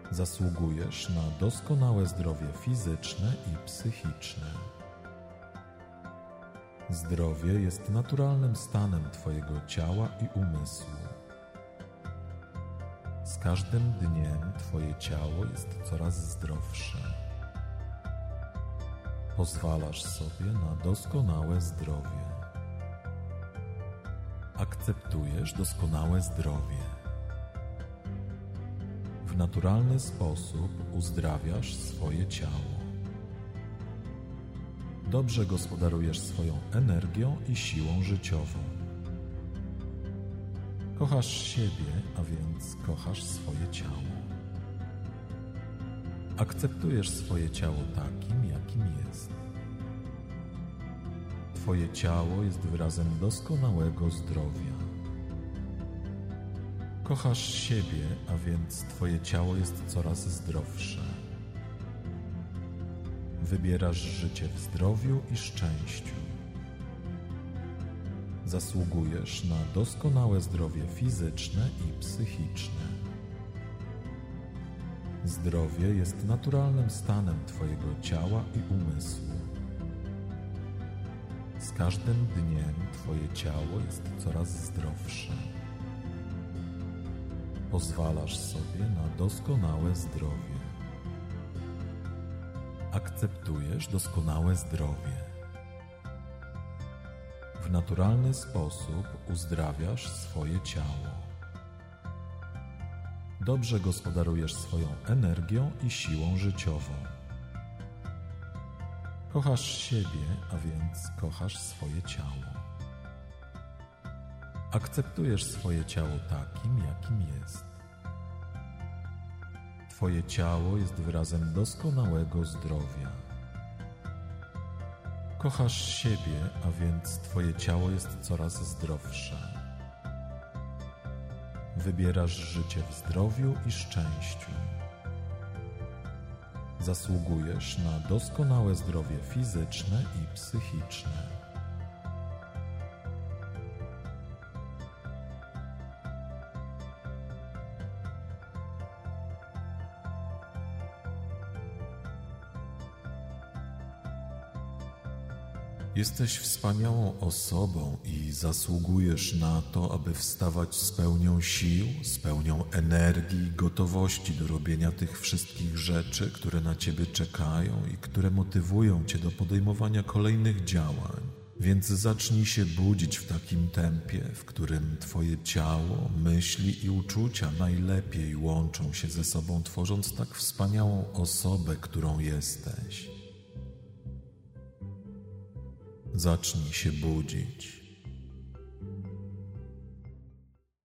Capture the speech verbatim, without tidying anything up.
Zasługujesz na doskonałe zdrowie fizyczne i psychiczne. Zdrowie jest naturalnym stanem Twojego ciała i umysłu. Z każdym dniem Twoje ciało jest coraz zdrowsze. Pozwalasz sobie na doskonałe zdrowie. Akceptujesz doskonałe zdrowie. W naturalny sposób uzdrawiasz swoje ciało. Dobrze gospodarujesz swoją energią i siłą życiową. Kochasz siebie, a więc kochasz swoje ciało. Akceptujesz swoje ciało takim, jakim jest. Twoje ciało jest wyrazem doskonałego zdrowia. Kochasz siebie, a więc Twoje ciało jest coraz zdrowsze. Wybierasz życie w zdrowiu i szczęściu. Zasługujesz na doskonałe zdrowie fizyczne i psychiczne. Zdrowie jest naturalnym stanem Twojego ciała i umysłu. Z każdym dniem Twoje ciało jest coraz zdrowsze. Pozwalasz sobie na doskonałe zdrowie. Akceptujesz doskonałe zdrowie. W naturalny sposób uzdrawiasz swoje ciało. Dobrze gospodarujesz swoją energią i siłą życiową. Kochasz siebie, a więc kochasz swoje ciało. Akceptujesz swoje ciało takim, jakim jest. Twoje ciało jest wyrazem doskonałego zdrowia. Kochasz siebie, a więc Twoje ciało jest coraz zdrowsze. Wybierasz życie w zdrowiu i szczęściu. Zasługujesz na doskonałe zdrowie fizyczne i psychiczne. Jesteś wspaniałą osobą i zasługujesz na to, aby wstawać z pełnią sił, z pełnią energii i gotowości do robienia tych wszystkich rzeczy, które na Ciebie czekają i które motywują Cię do podejmowania kolejnych działań. Więc zacznij się budzić w takim tempie, w którym Twoje ciało, myśli i uczucia najlepiej łączą się ze sobą, tworząc tak wspaniałą osobę, którą jesteś. Zacznij się budzić.